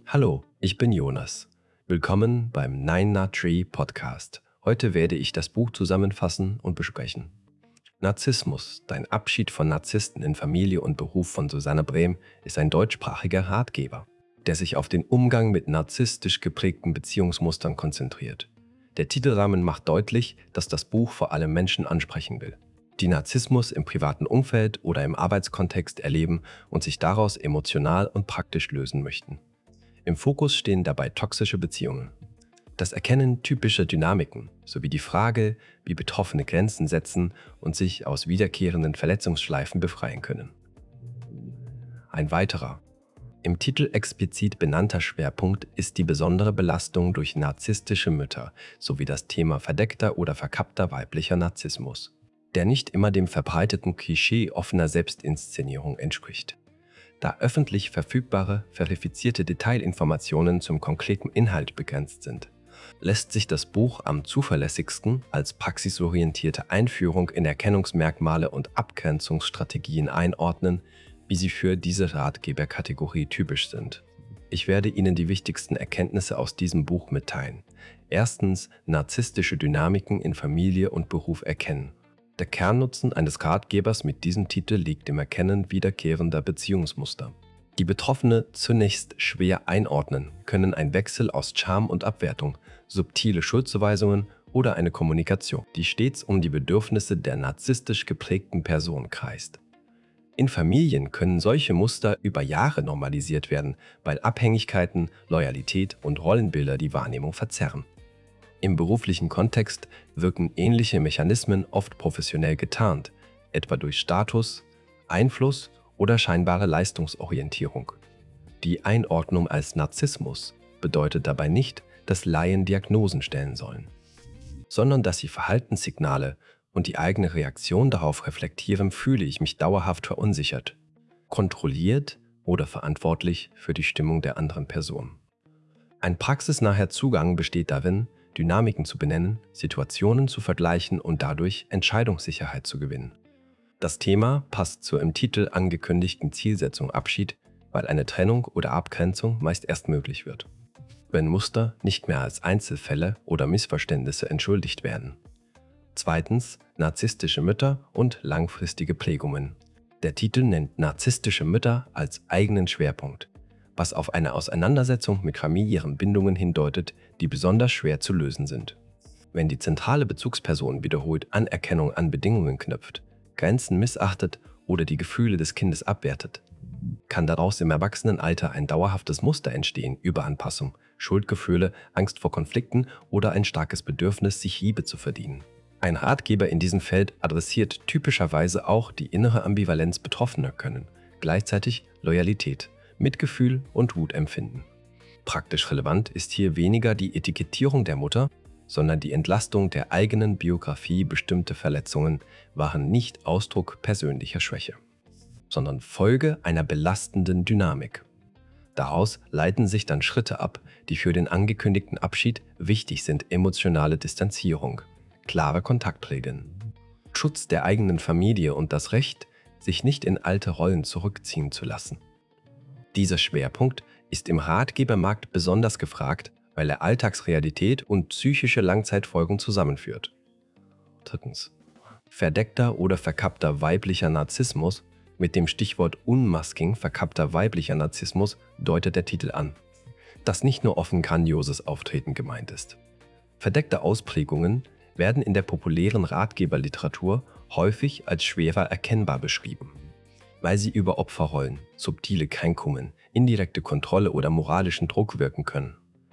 Hallo, ich bin Jonas. Willkommen beim Nine Nut Tree Podcast. Heute werde ich das Buch zusammenfassen und besprechen. Narzissmus, dein Abschied von Narzissten in Familie und Beruf von Susanne Brehm, ist ein deutschsprachiger Ratgeber, der sich auf den Umgang mit narzisstisch geprägten Beziehungsmustern konzentriert. Der Titelrahmen macht deutlich, dass das Buch vor allem Menschen ansprechen will, die Narzissmus im privaten Umfeld oder im Arbeitskontext erleben und sich daraus emotional und praktisch lösen möchten. Im Fokus stehen dabei toxische Beziehungen, das Erkennen typischer Dynamiken sowie die Frage, wie Betroffene Grenzen setzen und sich aus wiederkehrenden Verletzungsschleifen befreien können. Ein weiterer, im Titel explizit benannter Schwerpunkt ist die besondere Belastung durch narzisstische Mütter sowie das Thema verdeckter oder verkappter weiblicher Narzissmus, der nicht immer dem verbreiteten Klischee offener Selbstinszenierung entspricht. Da öffentlich verfügbare, verifizierte Detailinformationen zum konkreten Inhalt begrenzt sind, lässt sich das Buch am zuverlässigsten als praxisorientierte Einführung in Erkennungsmerkmale und Abgrenzungsstrategien einordnen, wie sie für diese Ratgeberkategorie typisch sind. Ich werde Ihnen die wichtigsten Erkenntnisse aus diesem Buch mitteilen. Erstens, narzisstische Dynamiken in Familie und Beruf erkennen. Der Kernnutzen eines Ratgebers mit diesem Titel liegt im Erkennen wiederkehrender Beziehungsmuster, die Betroffene zunächst schwer einordnen können, ein Wechsel aus Scham und Abwertung, subtile Schuldzuweisungen oder eine Kommunikation, die stets um die Bedürfnisse der narzisstisch geprägten Person kreist. In Familien können solche Muster über Jahre normalisiert werden, weil Abhängigkeiten, Loyalität und Rollenbilder die Wahrnehmung verzerren. Im beruflichen Kontext wirken ähnliche Mechanismen oft professionell getarnt, etwa durch Status, Einfluss oder scheinbare Leistungsorientierung. Die Einordnung als Narzissmus bedeutet dabei nicht, dass Laien Diagnosen stellen sollen, sondern dass sie Verhaltenssignale und die eigene Reaktion darauf reflektieren: Fühle ich mich dauerhaft verunsichert, kontrolliert oder verantwortlich für die Stimmung der anderen Person. Ein praxisnaher Zugang besteht darin, Dynamiken zu benennen, Situationen zu vergleichen und dadurch Entscheidungssicherheit zu gewinnen. Das Thema passt zur im Titel angekündigten Zielsetzung Abschied, weil eine Trennung oder Abgrenzung meist erst möglich wird, wenn Muster nicht mehr als Einzelfälle oder Missverständnisse entschuldigt werden. Zweitens, narzisstische Mütter und langfristige Prägungen. Der Titel nennt narzisstische Mütter als eigenen Schwerpunkt, was auf eine Auseinandersetzung mit familiären Bindungen hindeutet, die besonders schwer zu lösen sind. Wenn die zentrale Bezugsperson wiederholt Anerkennung an Bedingungen knüpft, Grenzen missachtet oder die Gefühle des Kindes abwertet, kann daraus im Erwachsenenalter ein dauerhaftes Muster entstehen: Überanpassung, Schuldgefühle, Angst vor Konflikten oder ein starkes Bedürfnis, sich Liebe zu verdienen. Ein Ratgeber in diesem Feld adressiert typischerweise auch die innere Ambivalenz Betroffener können, gleichzeitig Loyalität, Mitgefühl und Wut empfinden. Praktisch relevant ist hier weniger die Etikettierung der Mutter, sondern die Entlastung der eigenen Biografie. Bestimmte Verletzungen waren nicht Ausdruck persönlicher Schwäche, sondern Folge einer belastenden Dynamik. Daraus leiten sich dann Schritte ab, die für den angekündigten Abschied wichtig sind: emotionale Distanzierung, klare Kontaktregeln, Schutz der eigenen Familie und das Recht, sich nicht in alte Rollen zurückziehen zu lassen. Dieser Schwerpunkt ist im Ratgebermarkt besonders gefragt, weil er Alltagsrealität und psychische Langzeitfolgen zusammenführt. Drittens, verdeckter oder verkappter weiblicher Narzissmus. Mit dem Stichwort Unmasking verkappter weiblicher Narzissmus deutet der Titel an, dass nicht nur offen grandioses Auftreten gemeint ist. Verdeckte Ausprägungen werden in der populären Ratgeberliteratur häufig als schwerer erkennbar beschrieben, weil sie über Opferrollen, subtile Kränkungen, indirekte Kontrolle oder moralischen Druck wirken können.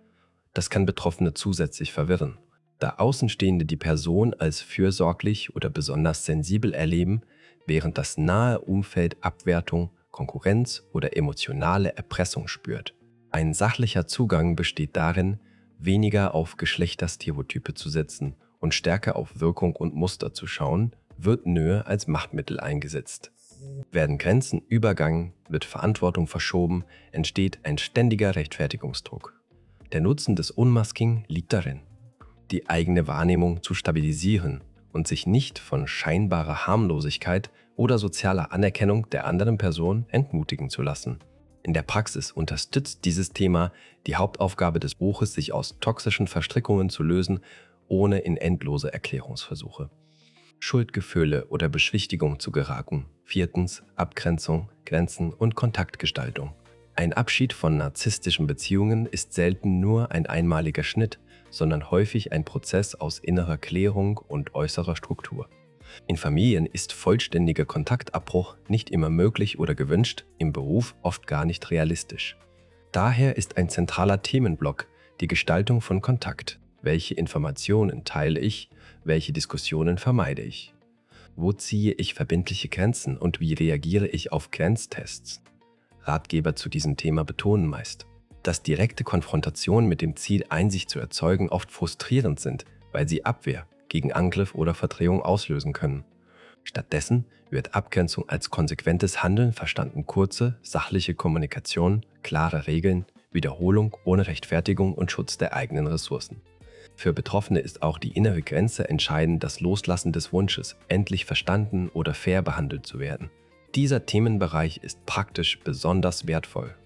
Das kann Betroffene zusätzlich verwirren, da Außenstehende die Person als fürsorglich oder besonders sensibel erleben, während das nahe Umfeld Abwertung, Konkurrenz oder emotionale Erpressung spürt. Ein sachlicher Zugang besteht darin, weniger auf Geschlechterstereotype zu setzen und stärker auf Wirkung und Muster zu schauen. Wird Nähe als Machtmittel eingesetzt? Werden Grenzen übergangen, wird Verantwortung verschoben, entsteht ein ständiger Rechtfertigungsdruck. Der Nutzen des Unmasking liegt darin, die eigene Wahrnehmung zu stabilisieren und sich nicht von scheinbarer Harmlosigkeit oder sozialer Anerkennung der anderen Person entmutigen zu lassen. In der Praxis unterstützt dieses Thema die Hauptaufgabe des Buches, sich aus toxischen Verstrickungen zu lösen, ohne in endlose Erklärungsversuche. Schuldgefühle oder Beschwichtigung zu geraten. 4. Abgrenzung, Grenzen und Kontaktgestaltung. Ein Abschied von narzisstischen Beziehungen ist selten nur ein einmaliger Schnitt, sondern häufig ein Prozess aus innerer Klärung und äußerer Struktur. In Familien ist vollständiger Kontaktabbruch nicht immer möglich oder gewünscht, im Beruf oft gar nicht realistisch. Daher ist ein zentraler Themenblock die Gestaltung von Kontakt. Welche Informationen teile ich, welche Diskussionen vermeide ich? Wo ziehe ich verbindliche Grenzen und wie reagiere ich auf Grenztests? Ratgeber zu diesem Thema betonen meist, dass direkte Konfrontationen mit dem Ziel, Einsicht zu erzeugen, oft frustrierend sind, weil sie Abwehr gegen Angriff oder Verdrehung auslösen können. Stattdessen wird Abgrenzung als konsequentes Handeln verstanden, kurze, sachliche Kommunikation, klare Regeln, Wiederholung ohne Rechtfertigung und Schutz der eigenen Ressourcen. Für Betroffene ist auch die innere Grenze entscheidend, das Loslassen des Wunsches, endlich verstanden oder fair behandelt zu werden. Dieser Themenbereich ist praktisch besonders wertvoll,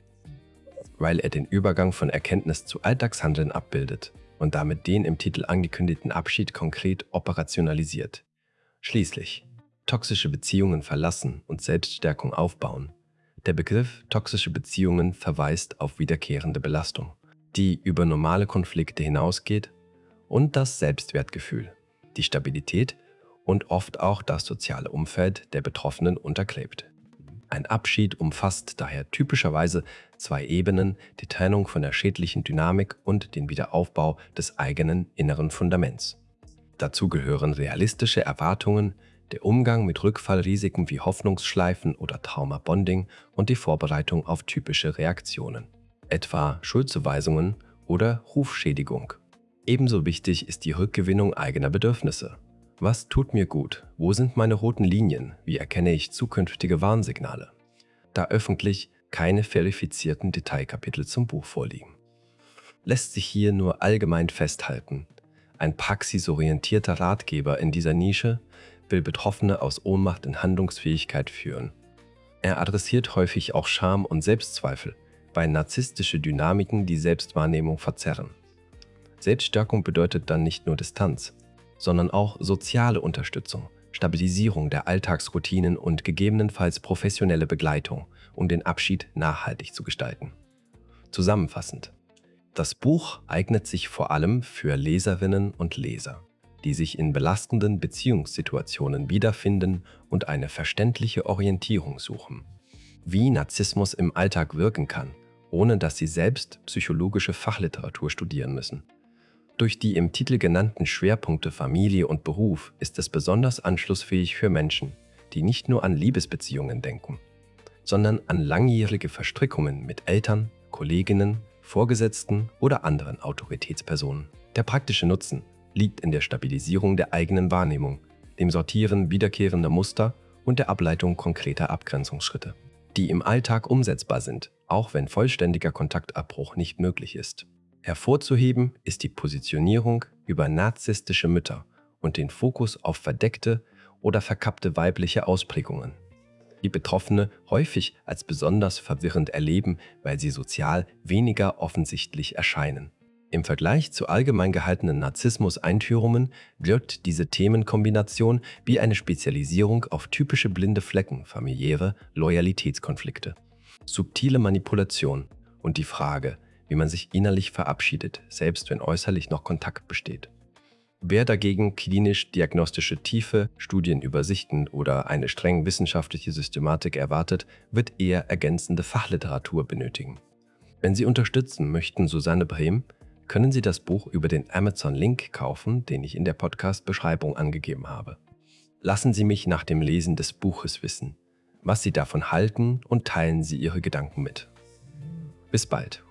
weil er den Übergang von Erkenntnis zu Alltagshandeln abbildet und damit den im Titel angekündigten Abschied konkret operationalisiert. Schließlich, toxische Beziehungen verlassen und Selbststärkung aufbauen. Der Begriff toxische Beziehungen verweist auf wiederkehrende Belastung, die über normale Konflikte hinausgeht, und das Selbstwertgefühl, die Stabilität und oft auch das soziale Umfeld der Betroffenen untergräbt. Ein Abschied umfasst daher typischerweise 2 Ebenen, die Trennung von der schädlichen Dynamik und den Wiederaufbau des eigenen inneren Fundaments. Dazu gehören realistische Erwartungen, der Umgang mit Rückfallrisiken wie Hoffnungsschleifen oder Traumabonding und die Vorbereitung auf typische Reaktionen, etwa Schuldzuweisungen oder Rufschädigung. Ebenso wichtig ist die Rückgewinnung eigener Bedürfnisse. Was tut mir gut? Wo sind meine roten Linien? Wie erkenne ich zukünftige Warnsignale? Da öffentlich keine verifizierten Detailkapitel zum Buch vorliegen, lässt sich hier nur allgemein festhalten: Ein praxisorientierter Ratgeber in dieser Nische will Betroffene aus Ohnmacht in Handlungsfähigkeit führen. Er adressiert häufig auch Scham und Selbstzweifel, weil narzisstische Dynamiken die Selbstwahrnehmung verzerren. Selbststärkung bedeutet dann nicht nur Distanz, sondern auch soziale Unterstützung, Stabilisierung der Alltagsroutinen und gegebenenfalls professionelle Begleitung, um den Abschied nachhaltig zu gestalten. Zusammenfassend: Das Buch eignet sich vor allem für Leserinnen und Leser, die sich in belastenden Beziehungssituationen wiederfinden und eine verständliche Orientierung suchen. Wie Narzissmus im Alltag wirken kann, ohne dass sie selbst psychologische Fachliteratur studieren müssen. Durch die im Titel genannten Schwerpunkte Familie und Beruf ist es besonders anschlussfähig für Menschen, die nicht nur an Liebesbeziehungen denken, sondern an langjährige Verstrickungen mit Eltern, Kolleginnen, Vorgesetzten oder anderen Autoritätspersonen. Der praktische Nutzen liegt in der Stabilisierung der eigenen Wahrnehmung, dem Sortieren wiederkehrender Muster und der Ableitung konkreter Abgrenzungsschritte, die im Alltag umsetzbar sind, auch wenn vollständiger Kontaktabbruch nicht möglich ist. Hervorzuheben ist die Positionierung über narzisstische Mütter und den Fokus auf verdeckte oder verkappte weibliche Ausprägungen, die Betroffene häufig als besonders verwirrend erleben, weil sie sozial weniger offensichtlich erscheinen. Im Vergleich zu allgemein gehaltenen Narzissmus-Einführungen wirkt diese Themenkombination wie eine Spezialisierung auf typische blinde Flecken, familiäre Loyalitätskonflikte, subtile Manipulation und die Frage, wie man sich innerlich verabschiedet, selbst wenn äußerlich noch Kontakt besteht. Wer dagegen klinisch-diagnostische Tiefe, Studienübersichten oder eine streng wissenschaftliche Systematik erwartet, wird eher ergänzende Fachliteratur benötigen. Wenn Sie unterstützen möchten Susanne Brehm, können Sie das Buch über den Amazon-Link kaufen, den ich in der Podcast-Beschreibung angegeben habe. Lassen Sie mich nach dem Lesen des Buches wissen, was Sie davon halten, und teilen Sie Ihre Gedanken mit. Bis bald.